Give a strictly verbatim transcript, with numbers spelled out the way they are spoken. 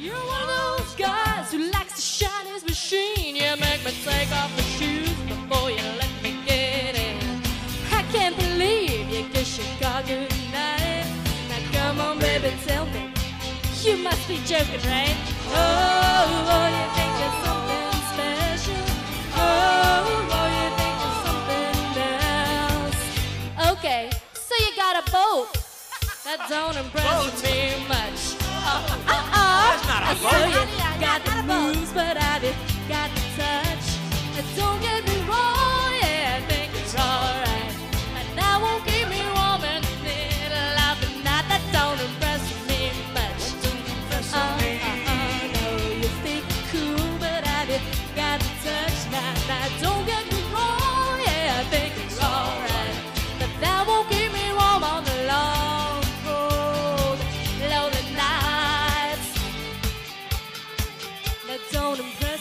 You're one of those guys who likes to shine his machine. You make me take off my shoes before you let me get in. I can't believe you kiss your car goodnight. Now come on, baby, tell me, you must be joking, right? Oh, oh, you think you're something special. Oh, oh, you think you're something else. Okay, so you got a boat. That don't impress Boat? me much. Uh, uh, uh. That's not a I boat. saw you Yeah, got not the a boat. moves, but I did got the touch. And don't get me wrong, yeah, I think it's alright. And that won't keep me warm in the middle of the night. That don't impress me much. Uh, uh, uh, no, you think you're cool, but I did got the touch. Now, now, don't get me wrong, yeah, I think it's alright. But that won't keep me warm on the long road, lonely nights. That don't impress